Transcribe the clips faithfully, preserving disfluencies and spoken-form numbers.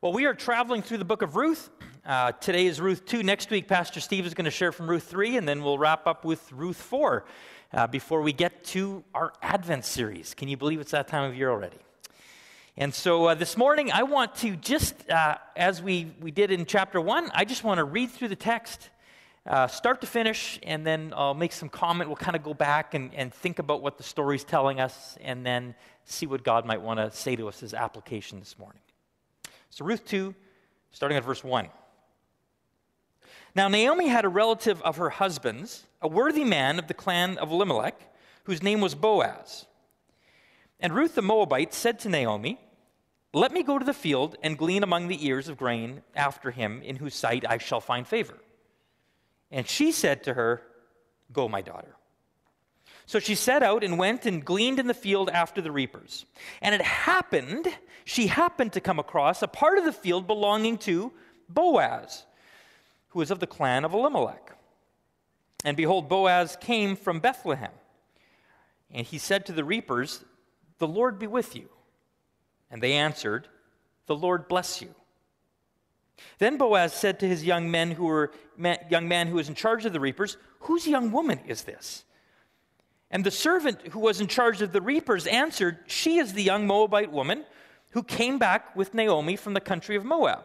Well, we are traveling through the book of Ruth. Uh, today is Ruth two. Next week, Pastor Steve is going to share from Ruth three, and then we'll wrap up with Ruth four uh, before we get to our Advent series. Can you believe it's that time of year already? And so uh, this morning, I want to just, uh, as we, we did in chapter one, I just want to read through the text, uh, start to finish, and then I'll make some comment. We'll kind of go back and, and think about what the story's telling us, and then see what God might want to say to us as application this morning. So Ruth two, starting at verse one. Now Naomi had a relative of her husband's, a worthy man of the clan of Elimelech, whose name was Boaz. And Ruth the Moabite said to Naomi, "Let me go to the field and glean among the ears of grain after him, in whose sight I shall find favor." And she said to her, "Go, my daughter." So she set out and went and gleaned in the field after the reapers. And it happened, she happened to come across a part of the field belonging to Boaz, who was of the clan of Elimelech. And behold, Boaz came from Bethlehem. And he said to the reapers, "The Lord be with you." And they answered, "The Lord bless you." Then Boaz said to his young men who were young man who was in charge of the reapers, "Whose young woman is this?" And the servant who was in charge of the reapers answered, "She is the young Moabite woman who came back with Naomi from the country of Moab.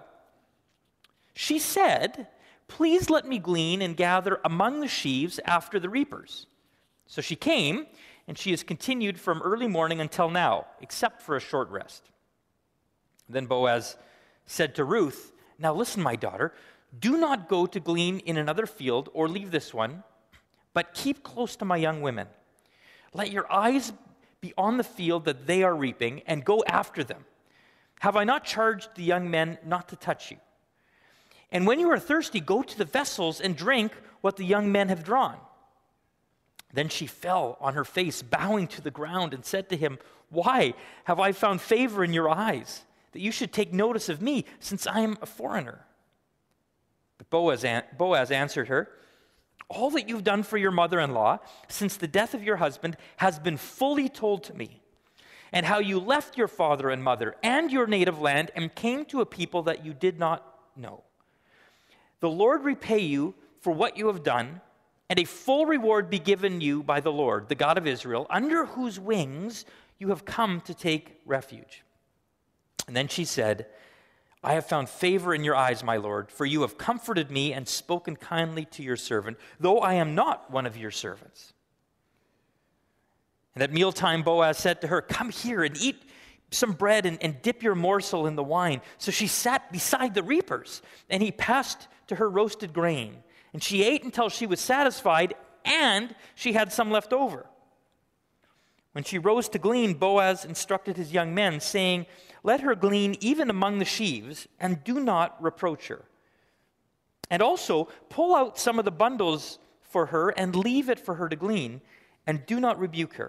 She said, 'Please let me glean and gather among the sheaves after the reapers.' So she came, and she has continued from early morning until now, except for a short rest." Then Boaz said to Ruth, "Now listen, my daughter, do not go to glean in another field or leave this one, but keep close to my young women. Let your eyes be on the field that they are reaping, and go after them. Have I not charged the young men not to touch you? And when you are thirsty, go to the vessels and drink what the young men have drawn." Then she fell on her face, bowing to the ground, and said to him, "Why have I found favor in your eyes, that you should take notice of me, since I am a foreigner?" But Boaz, Boaz answered her, "All that you've done for your mother-in-law since the death of your husband has been fully told to me, and how you left your father and mother and your native land and came to a people that you did not know. The Lord repay you for what you have done, and a full reward be given you by the Lord, the God of Israel, under whose wings you have come to take refuge." And then she said, "I have found favor in your eyes, my Lord, for you have comforted me and spoken kindly to your servant, though I am not one of your servants." And at mealtime, Boaz said to her, "Come here and eat some bread and, and dip your morsel in the wine." So she sat beside the reapers, and he passed to her roasted grain. And she ate until she was satisfied, and she had some left over. When she rose to glean, Boaz instructed his young men, saying, "Let her glean even among the sheaves, and do not reproach her. And also pull out some of the bundles for her, and leave it for her to glean, and do not rebuke her."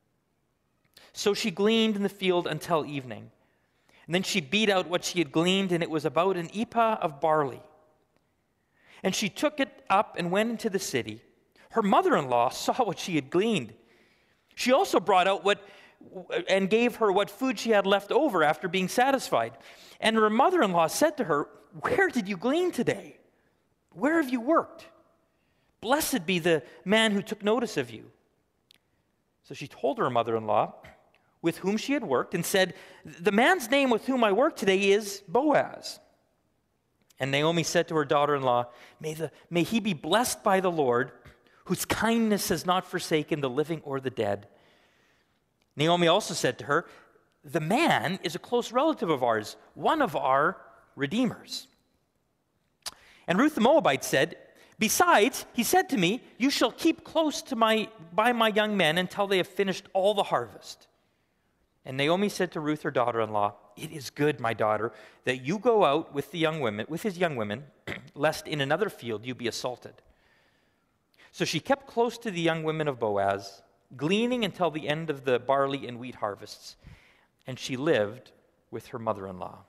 So she gleaned in the field until evening. And then she beat out what she had gleaned, and it was about an ephah of barley. And she took it up and went into the city. Her mother-in-law saw what she had gleaned. She also brought out what and gave her what food she had left over after being satisfied. And her mother-in-law said to her, "Where did you glean today? Where have you worked? Blessed be the man who took notice of you." So she told her mother-in-law with whom she had worked and said, "The man's name with whom I work today is Boaz." And Naomi said to her daughter-in-law, May, the, may he be blessed by the Lord, whose kindness has not forsaken the living or the dead." Naomi also said to her, "The man is a close relative of ours, one of our redeemers." And Ruth the Moabite said, "Besides, he said to me, 'You shall keep close to my by my young men until they have finished all the harvest.'" And Naomi said to Ruth her daughter-in-law, "It is good, my daughter, that you go out with the young women, with his young women, lest in another field you be assaulted." So she kept close to the young women of Boaz, gleaning until the end of the barley and wheat harvests, and she lived with her mother-in-law.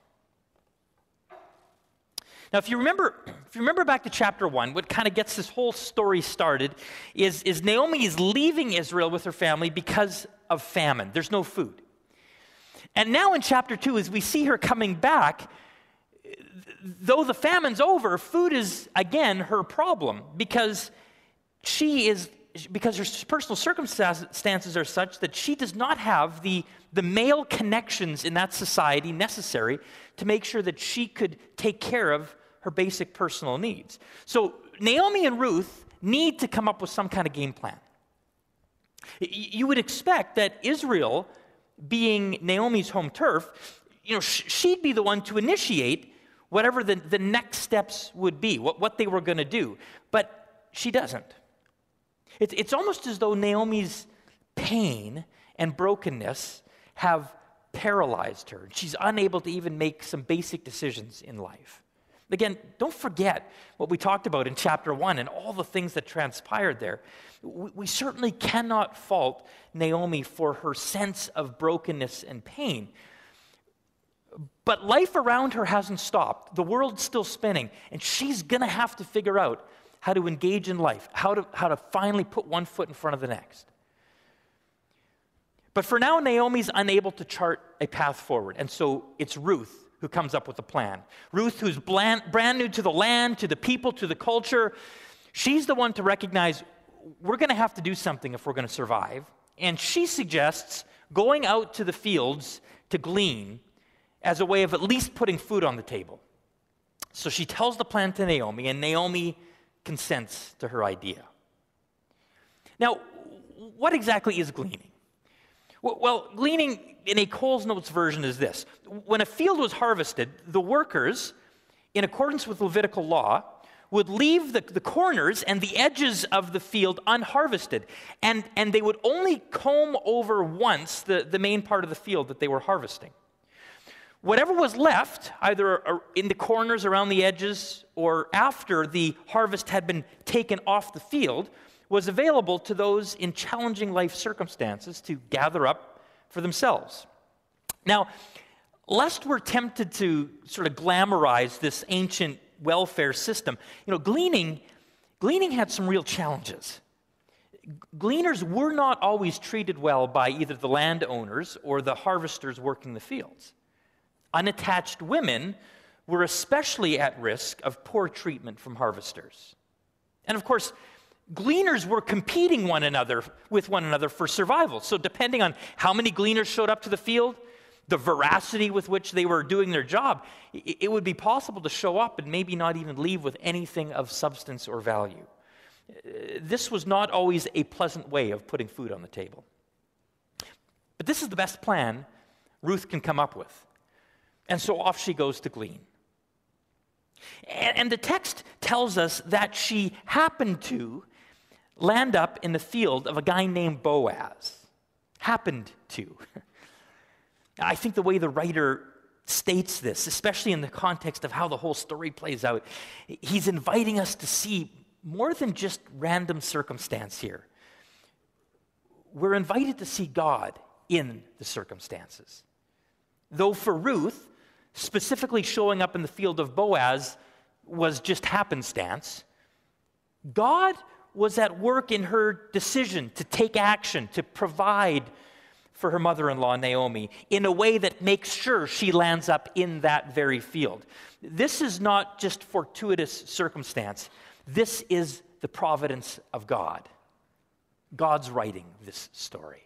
Now, if you remember, if you remember back to chapter one, what kind of gets this whole story started is, is Naomi is leaving Israel with her family because of famine. There's no food. And now in chapter two, as we see her coming back, though the famine's over, food is, again, her problem because she is, because her personal circumstances are such that she does not have the, the male connections in that society necessary to make sure that she could take care of her basic personal needs. So Naomi and Ruth need to come up with some kind of game plan. You would expect that Israel, being Naomi's home turf, you know, she'd be the one to initiate whatever the, the next steps would be, what, what they were going to do. But she doesn't. It's, it's almost as though Naomi's pain and brokenness have paralyzed her. She's unable to even make some basic decisions in life. Again, don't forget what we talked about in chapter one and all the things that transpired there. We, we certainly cannot fault Naomi for her sense of brokenness and pain. But life around her hasn't stopped. The world's still spinning, and she's going to have to figure out how to engage in life, how to, how to finally put one foot in front of the next. But for now, Naomi's unable to chart a path forward, and so it's Ruth who comes up with a plan. Ruth, who's brand, brand new to the land, to the people, to the culture, she's the one to recognize we're going to have to do something if we're going to survive. And she suggests going out to the fields to glean as a way of at least putting food on the table. So she tells the plan to Naomi, and Naomi consents to her idea. Now, what exactly is gleaning? Well, gleaning in a Coles Notes version is this. When a field was harvested, the workers, in accordance with Levitical law, would leave the, the corners and the edges of the field unharvested, and, and they would only comb over once the, the main part of the field that they were harvesting. Whatever was left, either in the corners, around the edges, or after the harvest had been taken off the field, was available to those in challenging life circumstances to gather up for themselves. Now, lest we're tempted to sort of glamorize this ancient welfare system, you know, gleaning, gleaning had some real challenges. Gleaners were not always treated well by either the landowners or the harvesters working the fields. Unattached women were especially at risk of poor treatment from harvesters. And of course, gleaners were competing one another with one another for survival. So depending on how many gleaners showed up to the field, the veracity with which they were doing their job, it would be possible to show up and maybe not even leave with anything of substance or value. This was not always a pleasant way of putting food on the table. But this is the best plan Ruth can come up with. And so off she goes to glean. And, and the text tells us that she happened to land up in the field of a guy named Boaz. Happened to. I think the way the writer states this, especially in the context of how the whole story plays out, he's inviting us to see more than just random circumstance here. We're invited to see God in the circumstances. Though for Ruth, specifically showing up in the field of Boaz was just happenstance, God was at work in her decision to take action, to provide for her mother-in-law, Naomi, in a way that makes sure she lands up in that very field. This is not just fortuitous circumstance. This is the providence of God. God's writing this story.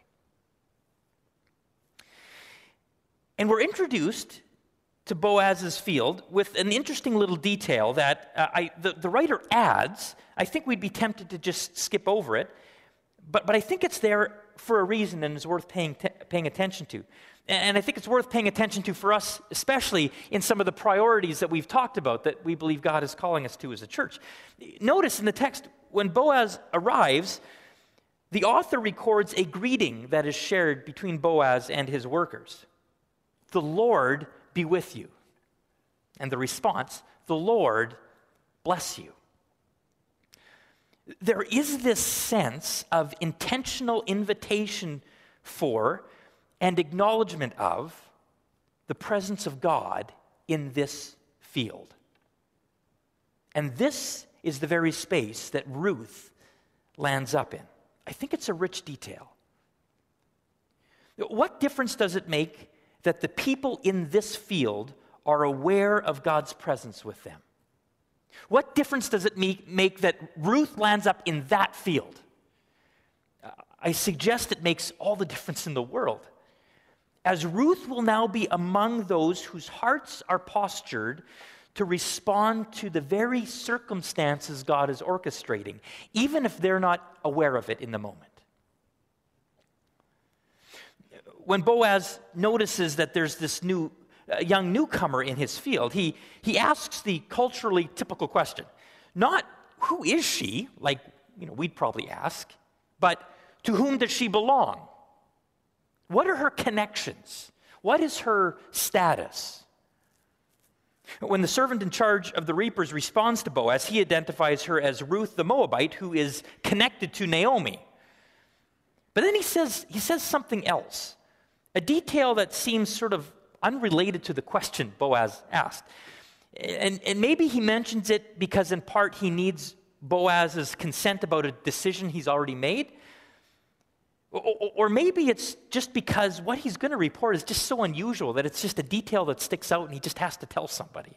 And we're introduced to Boaz's field with an interesting little detail that uh, I, the, the writer adds. I think we'd be tempted to just skip over it, but, but I think it's there for a reason and is worth paying, te- paying attention to. And I think it's worth paying attention to for us, especially in some of the priorities that we've talked about that we believe God is calling us to as a church. Notice in the text, when Boaz arrives, the author records a greeting that is shared between Boaz and his workers. The Lord be with you. And the response, the Lord bless you. There is this sense of intentional invitation for and acknowledgement of the presence of God in this field. And this is the very space that Ruth lands up in. I think it's a rich detail. What difference does it make that the people in this field are aware of God's presence with them. What difference does it make, make that Ruth lands up in that field? Uh, I suggest it makes all the difference in the world, as Ruth will now be among those whose hearts are postured to respond to the very circumstances God is orchestrating, even if they're not aware of it in the moment. When Boaz notices that there's this new uh, young newcomer in his field, he, he asks the culturally typical question, not who is she, like you know we'd probably ask, but to whom does she belong? What are her connections? What is her status? When the servant in charge of the reapers responds to Boaz, he identifies her as Ruth the Moabite, who is connected to Naomi. But then he says, he says something else, a detail that seems sort of unrelated to the question Boaz asked. And, and maybe he mentions it because in part he needs Boaz's consent about a decision he's already made. Or, or maybe it's just because what he's going to report is just so unusual that it's just a detail that sticks out and he just has to tell somebody.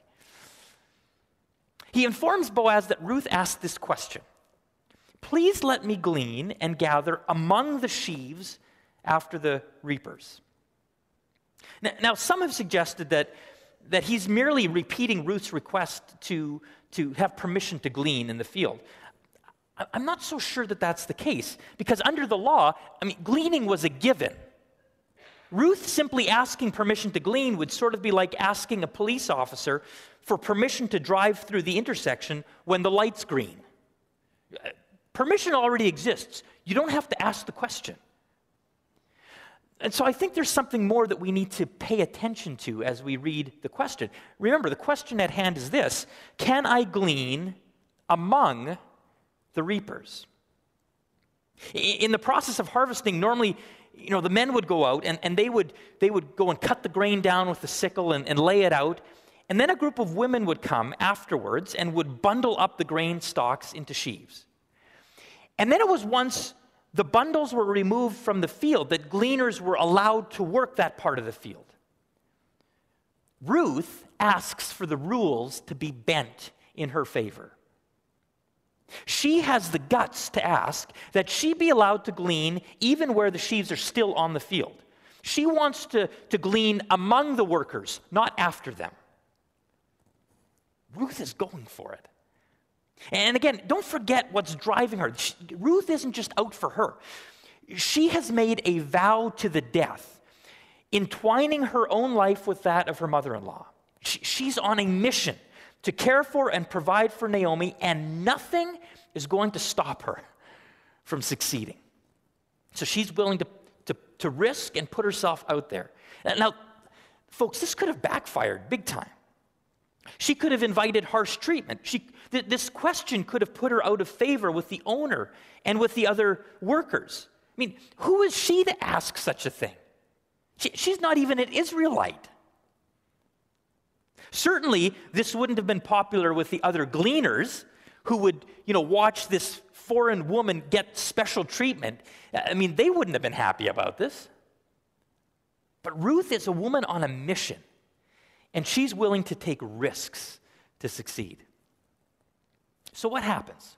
He informs Boaz that Ruth asked this question, "Please let me glean and gather among the sheaves after the reapers." Now, now some have suggested that, that he's merely repeating Ruth's request to, to have permission to glean in the field. I'm not so sure that that's the case, because under the law, I mean, gleaning was a given. Ruth simply asking permission to glean would sort of be like asking a police officer for permission to drive through the intersection when the light's green. Permission already exists. You don't have to ask the question. And so I think there's something more that we need to pay attention to as we read the question. Remember, the question at hand is this: can I glean among the reapers? In the process of harvesting, normally, you know, the men would go out and, and they would they would go and cut the grain down with the sickle and, and lay it out. And then a group of women would come afterwards and would bundle up the grain stalks into sheaves. And then it was once the bundles were removed from the field that gleaners were allowed to work that part of the field. Ruth asks for the rules to be bent in her favor. She has the guts to ask that she be allowed to glean even where the sheaves are still on the field. She wants to, to glean among the workers, not after them. Ruth is going for it. And again, don't forget what's driving her. She, Ruth isn't just out for her. She has made a vow to the death, entwining her own life with that of her mother-in-law. She, she's on a mission to care for and provide for Naomi, and nothing is going to stop her from succeeding. So she's willing to, to, to risk and put herself out there. Now, folks, this could have backfired big time. She could have invited harsh treatment. She, th- this question could have put her out of favor with the owner and with the other workers. I mean, who is she to ask such a thing? She, she's not even an Israelite. Certainly, this wouldn't have been popular with the other gleaners who would, you know, watch this foreign woman get special treatment. I mean, they wouldn't have been happy about this. But Ruth is a woman on a mission, and she's willing to take risks to succeed. So what happens?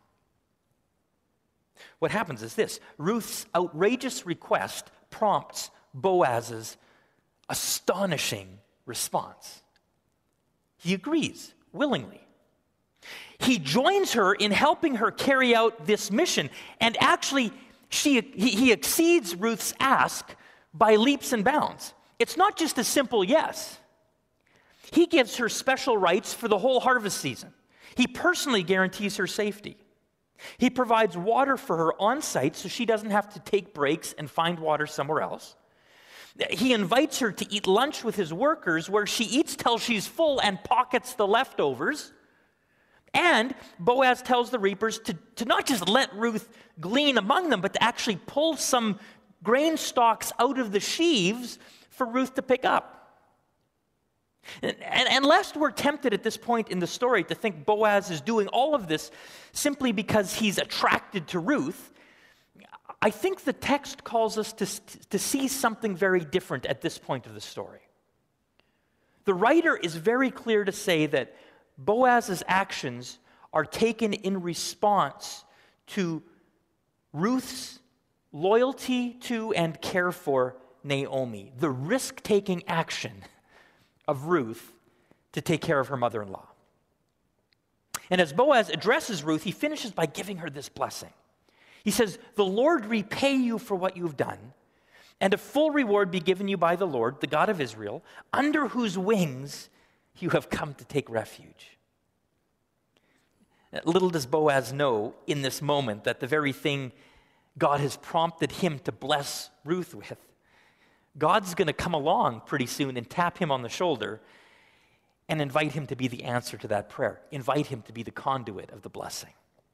What happens is this: Ruth's outrageous request prompts Boaz's astonishing response. He agrees willingly. He joins her in helping her carry out this mission, and actually, she, he, he exceeds Ruth's ask by leaps and bounds. It's not just a simple yes. He gives her special rights for the whole harvest season. He personally guarantees her safety. He provides water for her on site so she doesn't have to take breaks and find water somewhere else. He invites her to eat lunch with his workers, where she eats till she's full and pockets the leftovers. And Boaz tells the reapers to, to not just let Ruth glean among them, but to actually pull some grain stalks out of the sheaves for Ruth to pick up. And, and, and lest we're tempted at this point in the story to think Boaz is doing all of this simply because he's attracted to Ruth, I think the text calls us to, to see something very different at this point of the story. The the writer is very clear to say that Boaz's actions are taken in response to Ruth's loyalty to and care for Naomi, the risk-taking action of Ruth to take care of her mother-in-law. And as Boaz addresses Ruth, he finishes by giving her this blessing. He says, "The Lord repay you for what you've done, and a full reward be given you by the Lord, the God of Israel, under whose wings you have come to take refuge." Little does Boaz know in this moment that the very thing God has prompted him to bless Ruth with, God's going to come along pretty soon and tap him on the shoulder and invite him to be the answer to that prayer, invite him to be the conduit of the blessing.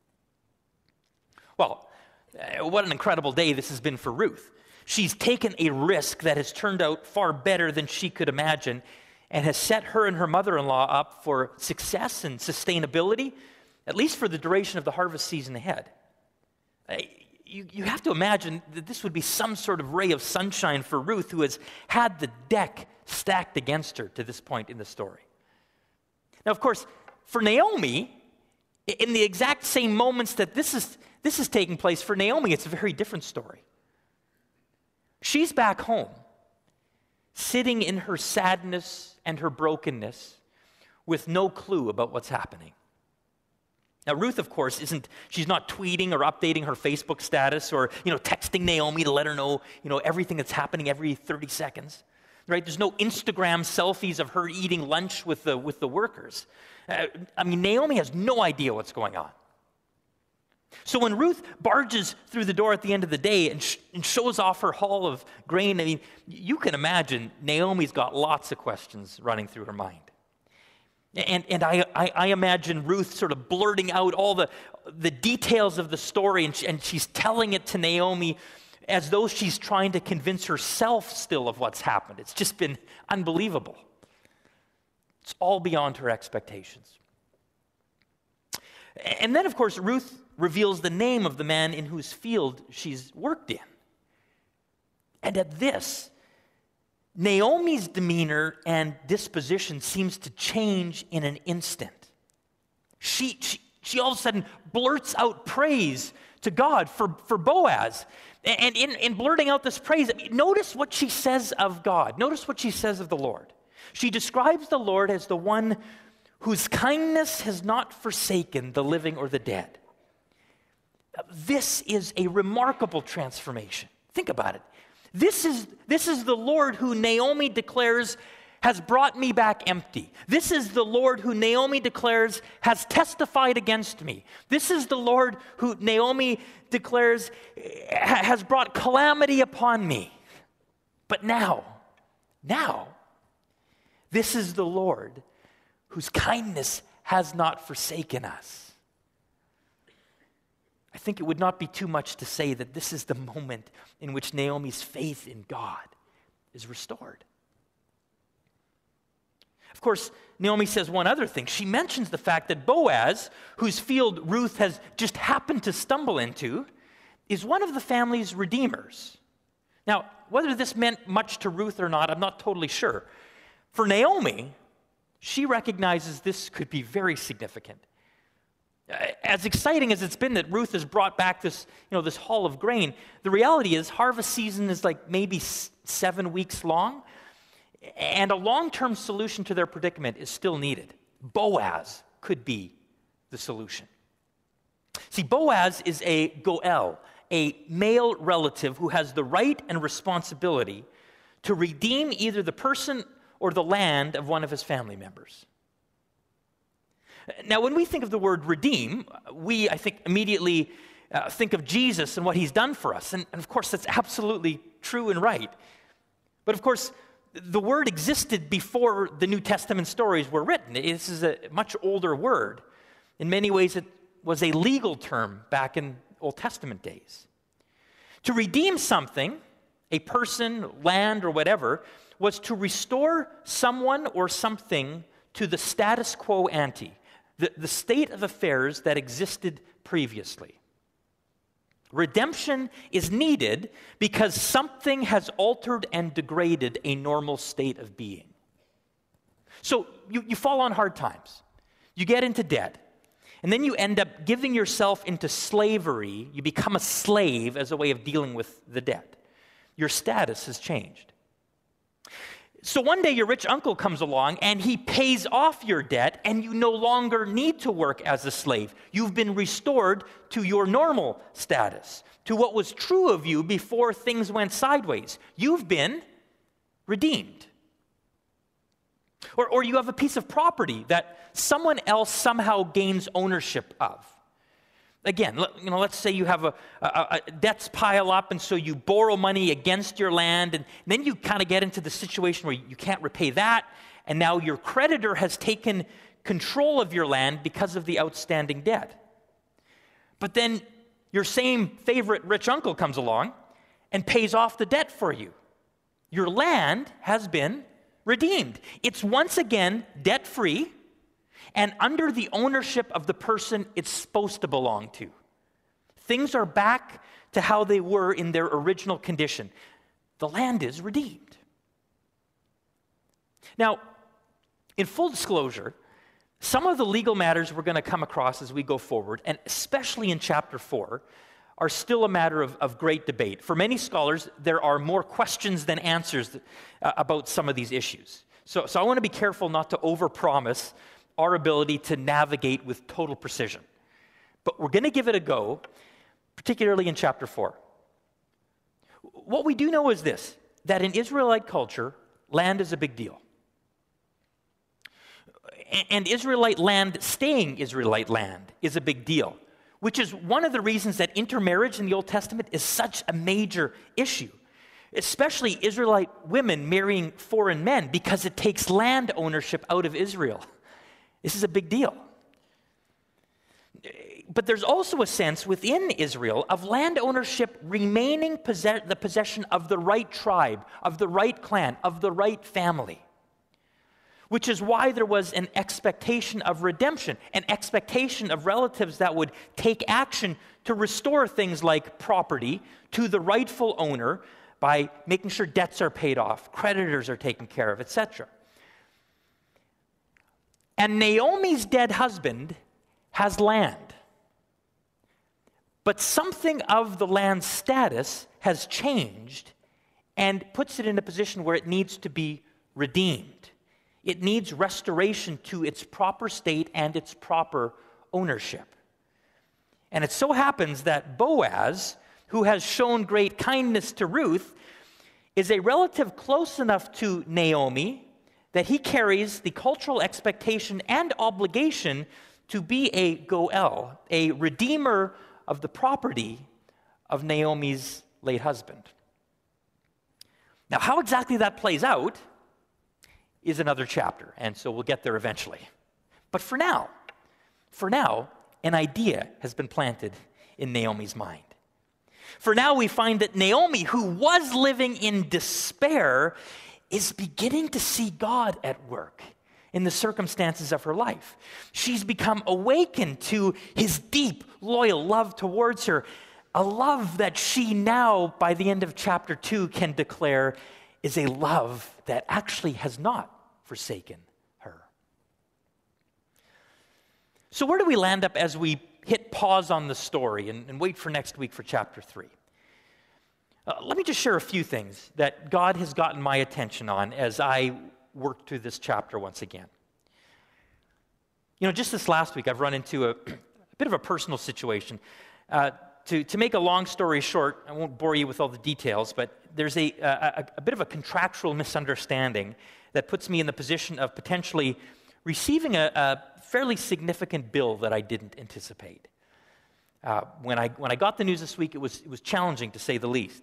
Well, what an incredible day this has been for Ruth. She's taken a risk that has turned out far better than she could imagine and has set her and her mother-in-law up for success and sustainability, at least for the duration of the harvest season ahead. You, you have to imagine that this would be some sort of ray of sunshine for Ruth, who has had the deck stacked against her to this point in the story. Now, of course, for Naomi, in the exact same moments that this is, this is taking place, for Naomi, it's a very different story. She's back home, sitting in her sadness and her brokenness with no clue about what's happening. Now, Ruth, of course, isn't, she's not tweeting or updating her Facebook status or, you know, texting Naomi to let her know, you know, everything that's happening every thirty seconds, right? There's no Instagram selfies of her eating lunch with the, with the workers. Uh, I mean, Naomi has no idea what's going on. So when Ruth barges through the door at the end of the day and, sh- and shows off her haul of grain, I mean, you can imagine Naomi's got lots of questions running through her mind. And, and I, I, I imagine Ruth sort of blurting out all the, the details of the story, and, she, and she's telling it to Naomi as though she's trying to convince herself still of what's happened. It's just been unbelievable. It's all beyond her expectations. And then, of course, Ruth reveals the name of the man in whose field she's worked in. And at this, Naomi's demeanor and disposition seems to change in an instant. She, she, she all of a sudden blurts out praise to God for, for Boaz. And in, in blurting out this praise, notice what she says of God. Notice what she says of the Lord. She describes the Lord as the one whose kindness has not forsaken the living or the dead. This is a remarkable transformation. Think about it. This is, this is the Lord who Naomi declares has brought me back empty. This is the Lord who Naomi declares has testified against me. This is the Lord who Naomi declares has brought calamity upon me. But now, now, this is the Lord whose kindness has not forsaken us. I think it would not be too much to say that this is the moment in which Naomi's faith in God is restored. Of course, Naomi says one other thing. She mentions the fact that Boaz, whose field Ruth has just happened to stumble into, is one of the family's redeemers. Now, whether this meant much to Ruth or not, I'm not totally sure. For Naomi, she recognizes this could be very significant. As exciting as it's been that Ruth has brought back this, you know, this haul of grain, the reality is harvest season is like maybe s- seven weeks long, and a long-term solution to their predicament is still needed. Boaz could be the solution. See, Boaz is a Goel, a male relative who has the right and responsibility to redeem either the person or the land of one of his family members. Now, when we think of the word redeem, we, I think, immediately uh, think of Jesus and what he's done for us. And, and of course, that's absolutely true and right. But of course, the word existed before the New Testament stories were written. This is a much older word. In many ways, it was a legal term back in Old Testament days. To redeem something, a person, land, or whatever, was to restore someone or something to the status quo ante. The, the state of affairs that existed previously. Redemption is needed because something has altered and degraded a normal state of being. So you, you fall on hard times. You get into debt. And then you end up giving yourself into slavery. You become a slave as a way of dealing with the debt. Your status has changed. So one day your rich uncle comes along and he pays off your debt, and you no longer need to work as a slave. You've been restored to your normal status, to what was true of you before things went sideways. You've been redeemed. Or, or you have a piece of property that someone else somehow gains ownership of. Again, you know, let's say you have a, a, a debts pile up, and so you borrow money against your land, and then you kind of get into the situation where you can't repay that, and now your creditor has taken control of your land because of the outstanding debt. But then your same favorite rich uncle comes along and pays off the debt for you. Your land has been redeemed. It's once again debt-free and under the ownership of the person it's supposed to belong to. Things are back to how they were in their original condition. The land is redeemed. Now, in full disclosure, some of the legal matters we're going to come across as we go forward, and especially in chapter four, are still a matter of, of great debate. For many scholars, there are more questions than answers uh, about some of these issues. So, so I want to be careful not to overpromise our ability to navigate with total precision. But we're going to give it a go, particularly in chapter four. What we do know is this, that in Israelite culture, land is a big deal. And Israelite land staying Israelite land is a big deal, which is one of the reasons that intermarriage in the Old Testament is such a major issue, especially Israelite women marrying foreign men, because it takes land ownership out of Israel. This is a big deal. But there's also a sense within Israel of land ownership remaining possess- the possession of the right tribe, of the right clan, of the right family. Which is why there was an expectation of redemption, an expectation of relatives that would take action to restore things like property to the rightful owner by making sure debts are paid off, creditors are taken care of, et cetera. And Naomi's dead husband has land. But something of the land's status has changed and puts it in a position where it needs to be redeemed. It needs restoration to its proper state and its proper ownership. And it so happens that Boaz, who has shown great kindness to Ruth, is a relative close enough to Naomi that he carries the cultural expectation and obligation to be a goel, a redeemer of the property of Naomi's late husband. Now, how exactly that plays out is another chapter, and so we'll get there eventually. But for now, for now, an idea has been planted in Naomi's mind. For now, we find that Naomi, who was living in despair, is beginning to see God at work in the circumstances of her life. She's become awakened to his deep, loyal love towards her, a love that she now, by the end of chapter two, can declare is a love that actually has not forsaken her. So where do we land up as we hit pause on the story and, and wait for next week for chapter three? Uh, let me just share a few things that God has gotten my attention on as I work through this chapter once again. You know, just this last week, I've run into a, a bit of a personal situation. Uh, to, to make a long story short, I won't bore you with all the details, but there's a, a, a bit of a contractual misunderstanding that puts me in the position of potentially receiving a, a fairly significant bill that I didn't anticipate. Uh, when I when I got the news this week, it was it was challenging to say the least.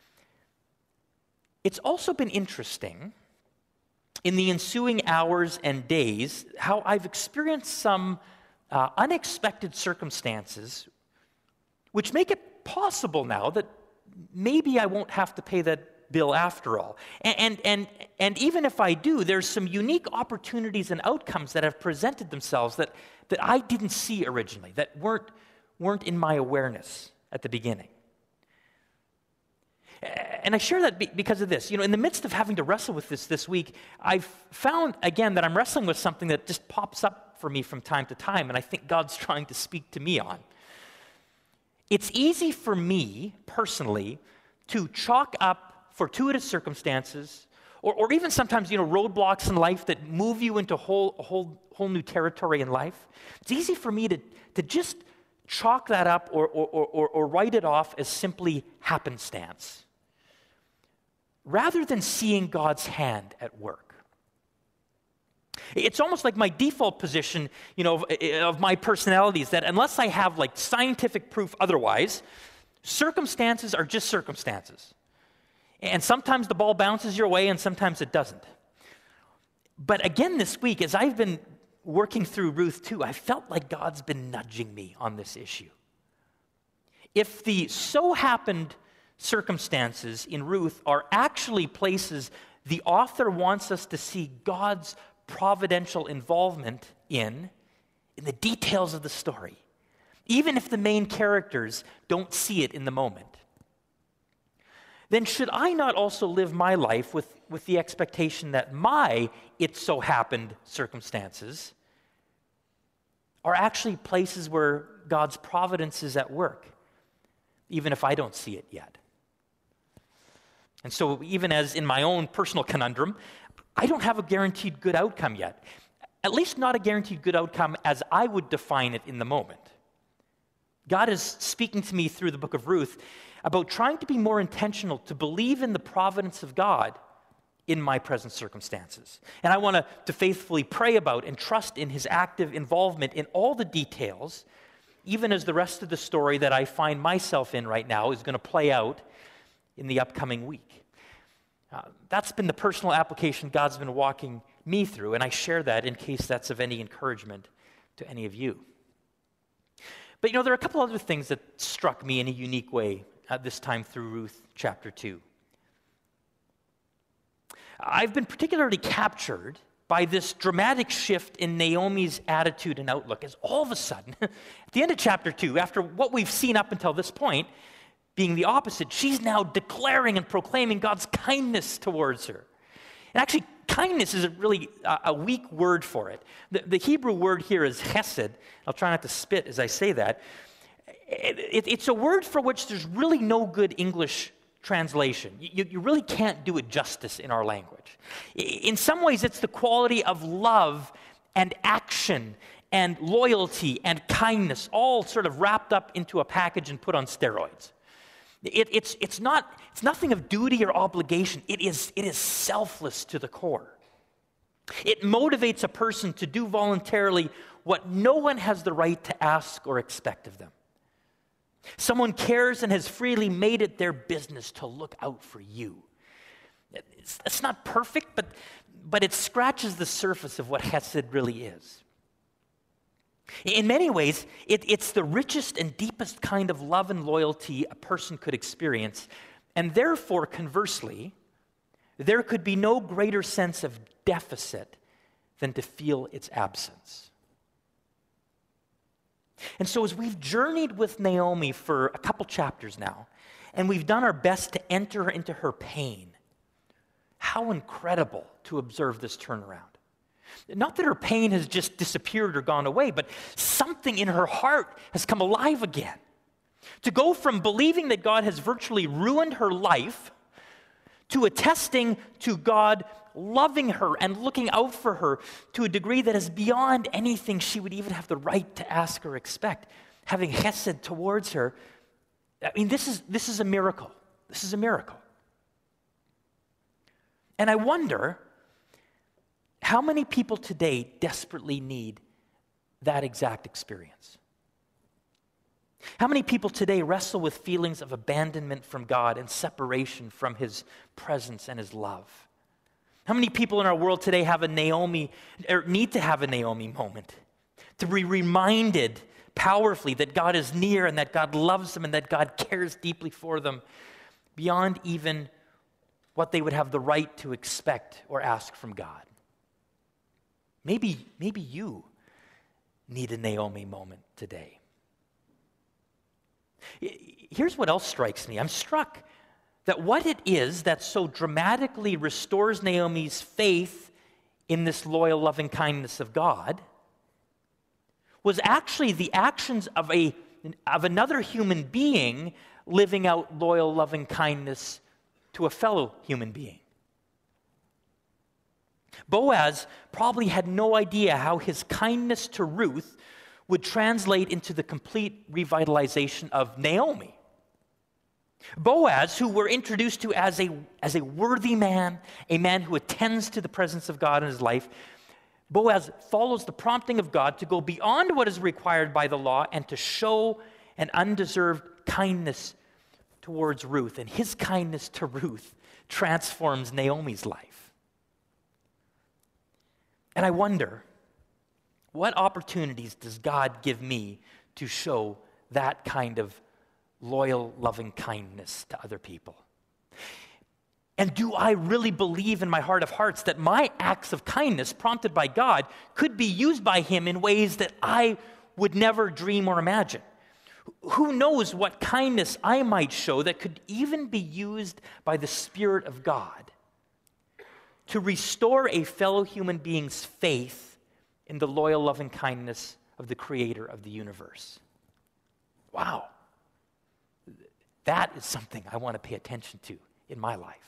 It's also been interesting in the ensuing hours and days how I've experienced some uh, unexpected circumstances which make it possible now that maybe I won't have to pay that bill after all. And, and, and, and even if I do, there's some unique opportunities and outcomes that have presented themselves that, that I didn't see originally, that weren't, weren't in my awareness at the beginning. And I share that be- because of this. You know, in the midst of having to wrestle with this this week, I've found, again, that I'm wrestling with something that just pops up for me from time to time, and I think God's trying to speak to me on. It's easy for me, personally, to chalk up fortuitous circumstances, or, or even sometimes, you know, roadblocks in life that move you into whole, a whole, whole new territory in life. It's easy for me to, to just chalk that up or, or, or, or write it off as simply happenstance, rather than seeing God's hand at work. It's almost like my default position, you know, of, of my personality is that unless I have like scientific proof otherwise, circumstances are just circumstances. And sometimes the ball bounces your way and sometimes it doesn't. But again this week, as I've been working through Ruth two, I felt like God's been nudging me on this issue. If the so happened circumstances in Ruth are actually places the author wants us to see God's providential involvement in, in the details of the story, even if the main characters don't see it in the moment, then should I not also live my life with, with the expectation that my it so happened circumstances are actually places where God's providence is at work, even if I don't see it yet? And so even as in my own personal conundrum, I don't have a guaranteed good outcome yet. At least not a guaranteed good outcome as I would define it in the moment. God is speaking to me through the book of Ruth about trying to be more intentional, to believe in the providence of God in my present circumstances. And I want to, to faithfully pray about and trust in his active involvement in all the details, even as the rest of the story that I find myself in right now is going to play out in the upcoming week. Uh, that's been the personal application God's been walking me through, and I share that in case that's of any encouragement to any of you. But you know, there are a couple other things that struck me in a unique way at this time through Ruth chapter two. I've been particularly captured by this dramatic shift in Naomi's attitude and outlook, as all of a sudden, at the end of chapter two, after what we've seen up until this point, being the opposite, she's now declaring and proclaiming God's kindness towards her. And actually, kindness is a really a, a weak word for it. The, the Hebrew word here is chesed. I'll try not to spit as I say that. It, it, it's a word for which there's really no good English translation. You, you really can't do it justice in our language. In some ways, it's the quality of love and action and loyalty and kindness, all sort of wrapped up into a package and put on steroids. It, it's, it's, not, it's nothing of duty or obligation. It is, it is selfless to the core. It motivates a person to do voluntarily what no one has the right to ask or expect of them. Someone cares and has freely made it their business to look out for you. It's, it's not perfect, but, but it scratches the surface of what Hesed really is. In many ways, it, it's the richest and deepest kind of love and loyalty a person could experience, and therefore, conversely, there could be no greater sense of deficit than to feel its absence. And so as we've journeyed with Naomi for a couple chapters now, and we've done our best to enter into her pain, how incredible to observe this turnaround. Not that her pain has just disappeared or gone away, but something in her heart has come alive again. To go from believing that God has virtually ruined her life to attesting to God loving her and looking out for her to a degree that is beyond anything she would even have the right to ask or expect. Having chesed towards her, I mean, this is, this is a miracle. This is a miracle. And I wonder how many people today desperately need that exact experience? How many people today wrestle with feelings of abandonment from God and separation from his presence and his love? How many people in our world today have a Naomi, or need to have a Naomi moment, to be reminded powerfully that God is near and that God loves them and that God cares deeply for them beyond even what they would have the right to expect or ask from God? Maybe, maybe you need a Naomi moment today. Here's what else strikes me. I'm struck that what it is that so dramatically restores Naomi's faith in this loyal loving kindness of God was actually the actions of a of another human being living out loyal loving kindness to a fellow human being. Boaz probably had no idea how his kindness to Ruth would translate into the complete revitalization of Naomi. Boaz, who we're introduced to as a, as a worthy man, a man who attends to the presence of God in his life, Boaz follows the prompting of God to go beyond what is required by the law and to show an undeserved kindness towards Ruth. And his kindness to Ruth transforms Naomi's life. And I wonder, what opportunities does God give me to show that kind of loyal, loving kindness to other people? And do I really believe in my heart of hearts that my acts of kindness prompted by God could be used by him in ways that I would never dream or imagine? Who knows what kindness I might show that could even be used by the Spirit of God to restore a fellow human being's faith in the loyal, loving kindness of the Creator of the universe. Wow. That is something I want to pay attention to in my life.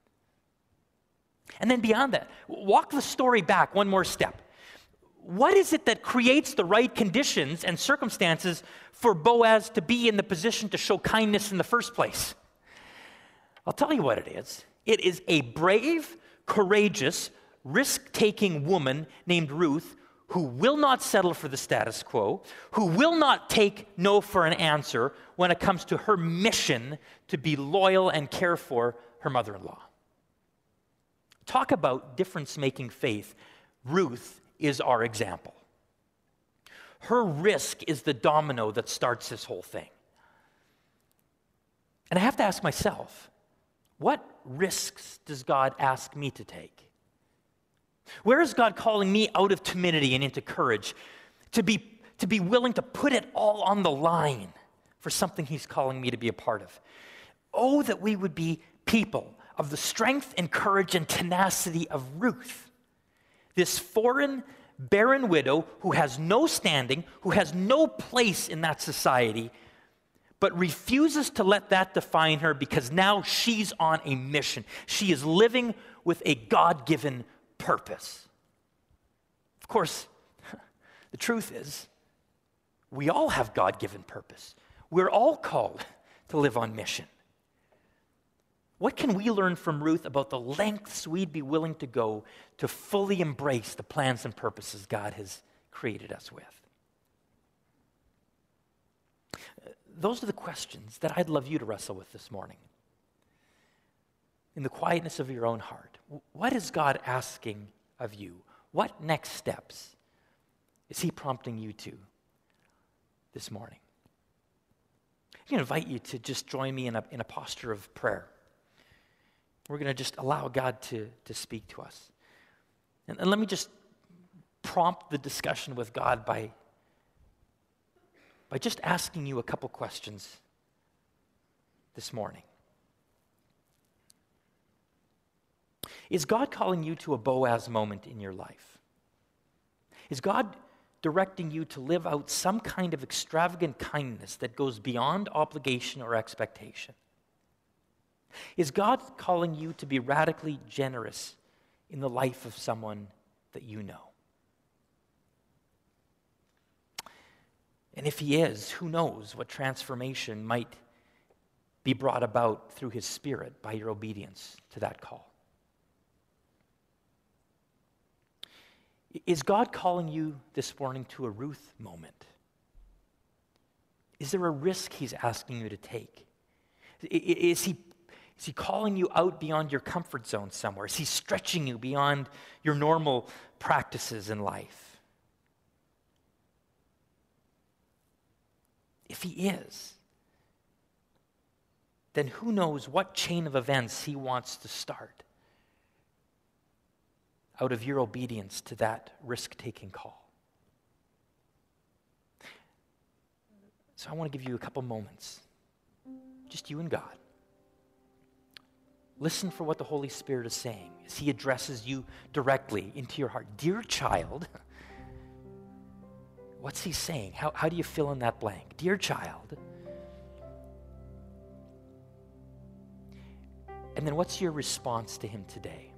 And then beyond that, walk the story back one more step. What is it that creates the right conditions and circumstances for Boaz to be in the position to show kindness in the first place? I'll tell you what it is. It is a brave, courageous, risk-taking woman named Ruth who will not settle for the status quo, who will not take no for an answer when it comes to her mission to be loyal and care for her mother-in-law. Talk about difference-making faith. Ruth is our example. Her risk is the domino that starts this whole thing. And I have to ask myself, what risks does God ask me to take? Where is God calling me out of timidity and into courage, to be, to be willing to put it all on the line for something he's calling me to be a part of? Oh, that we would be people of the strength and courage and tenacity of Ruth, this foreign, barren widow who has no standing, who has no place in that society, but refuses to let that define her because now she's on a mission. She is living with a God-given purpose. Of course, the truth is, we all have God-given purpose. We're all called to live on mission. What can we learn from Ruth about the lengths we'd be willing to go to fully embrace the plans and purposes God has created us with? Those are the questions that I'd love you to wrestle with this morning. In the quietness of your own heart, what is God asking of you? What next steps is he prompting you to this morning? I'm going to invite you to just join me in a, in a posture of prayer. We're going to just allow God to, to speak to us. And, and let me just prompt the discussion with God by, by just asking you a couple questions this morning. Is God calling you to a Boaz moment in your life? Is God directing you to live out some kind of extravagant kindness that goes beyond obligation or expectation? Is God calling you to be radically generous in the life of someone that you know? And if he is, who knows what transformation might be brought about through his Spirit by your obedience to that call? Is God calling you this morning to a Ruth moment? Is there a risk he's asking you to take? Is he, is he calling you out beyond your comfort zone somewhere? Is he stretching you beyond your normal practices in life? If he is, then who knows what chain of events he wants to start out of your obedience to that risk-taking call. So I want to give you a couple moments, just you and God. Listen for what the Holy Spirit is saying as he addresses you directly into your heart. Dear child, what's he saying? How, how do you fill in that blank? Dear child. And then what's your response to him today?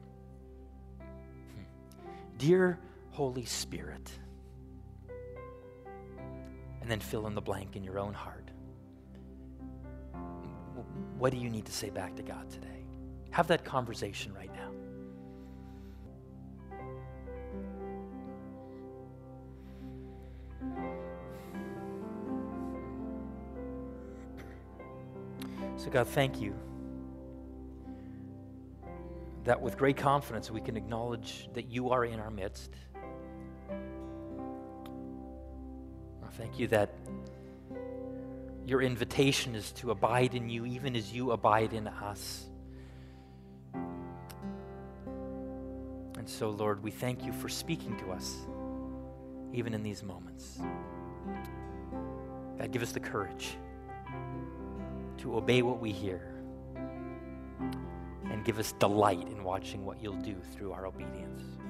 Hmm. Dear Holy Spirit. And then fill in the blank in your own heart. What do you need to say back to God today? Have that conversation right now. So God, thank you that with great confidence we can acknowledge that you are in our midst. Thank you that your invitation is to abide in you even as you abide in us. And so, Lord, we thank you for speaking to us even in these moments. God, give us the courage to obey what we hear and give us delight in watching what you'll do through our obedience.